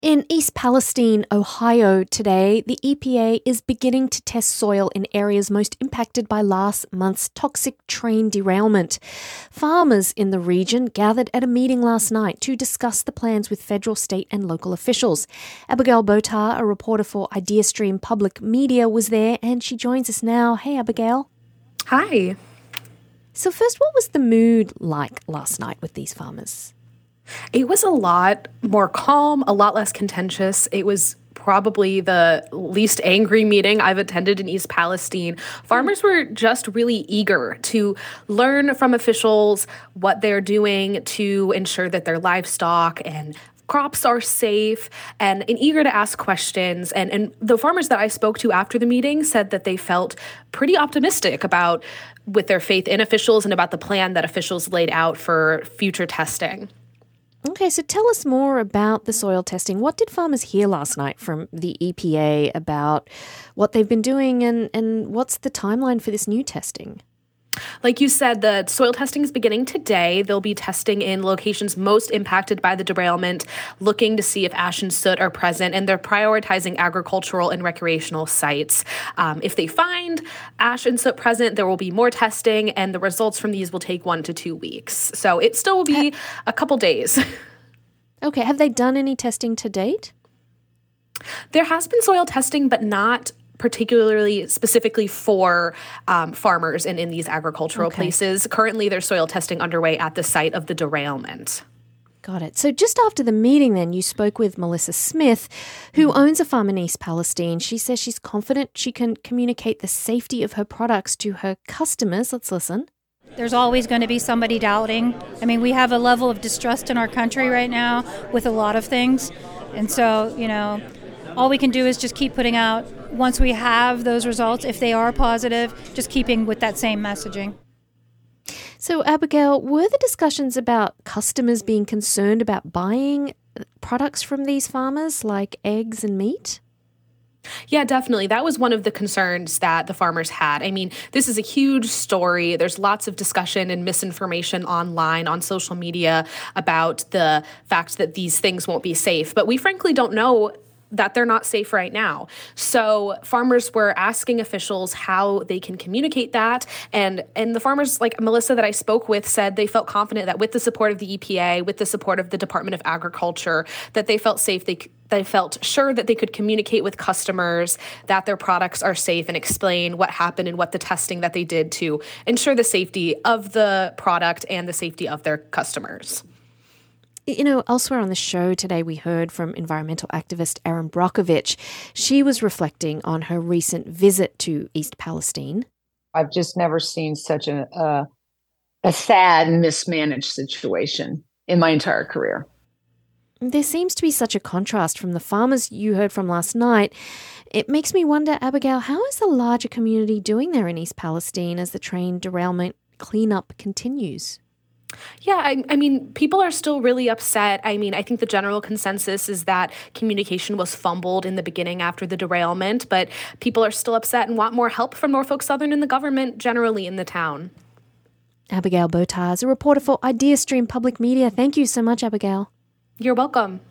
In East Palestine, Ohio, today, the EPA is beginning to test soil in areas most impacted by last month's toxic train derailment. Farmers in the region gathered at a meeting last night to discuss the plans with federal, state and local officials. Abigail Botar, a reporter for IdeaStream Public Media, was there and she joins us now. Hey, Abigail. Hi. So first, what was the mood like last night with these farmers? It was a lot more calm, a lot less contentious. It was probably the least angry meeting I've attended in East Palestine. Farmers were just really eager to learn from officials what they're doing to ensure that their livestock and crops are safe and eager to ask questions. And the farmers that I spoke to after the meeting said that they felt pretty optimistic about with their faith in officials and about the plan that officials laid out for future testing. Okay, so tell us more about the soil testing. What did farmers hear last night from the EPA about what they've been doing and what's the timeline for this new testing? Like you said, the soil testing is beginning today. They'll be testing in locations most impacted by the derailment, looking to see if ash and soot are present, and they're prioritizing agricultural and recreational sites. If they find ash and soot present, there will be more testing, and the results from these will take 1 to 2 weeks. So it still will be a couple days. Okay, have they done any testing to date? There has been soil testing, but not particularly specifically for farmers and in these agricultural places. Currently, there's soil testing underway at the site of the derailment. Got it. So just after the meeting then, you spoke with Melissa Smith, who owns a farm in East Palestine. She says she's confident she can communicate the safety of her products to her customers. Let's listen. There's always going to be somebody doubting. I mean, we have a level of distrust in our country right now with a lot of things. And so, all we can do is just keep putting out, once we have those results, if they are positive, just keeping with that same messaging. So, Abigail, were the discussions about customers being concerned about buying products from these farmers, like eggs and meat? Yeah, definitely. That was one of the concerns that the farmers had. I mean, this is a huge story. There's lots of discussion and misinformation online, on social media, about the fact that these things won't be safe. But we frankly don't know that they're not safe right now. So farmers were asking officials how they can communicate that. And the farmers, like Melissa that I spoke with, said they felt confident that with the support of the EPA, with the support of the Department of Agriculture, that they felt safe. They felt sure that they could communicate with customers that their products are safe and explain what happened and what the testing that they did to ensure the safety of the product and the safety of their customers. Elsewhere on the show today, we heard from environmental activist Erin Brockovich. She was reflecting on her recent visit to East Palestine. I've just never seen such a sad and mismanaged situation in my entire career. There seems to be such a contrast from the farmers you heard from last night. It makes me wonder, Abigail, how is the larger community doing there in East Palestine as the train derailment cleanup continues? Yeah, I mean, people are still really upset. I mean, I think the general consensus is that communication was fumbled in the beginning after the derailment, but people are still upset and want more help from Norfolk Southern and the government generally in the town. Abigail Botar is a reporter for IdeaStream Public Media. Thank you so much, Abigail. You're welcome.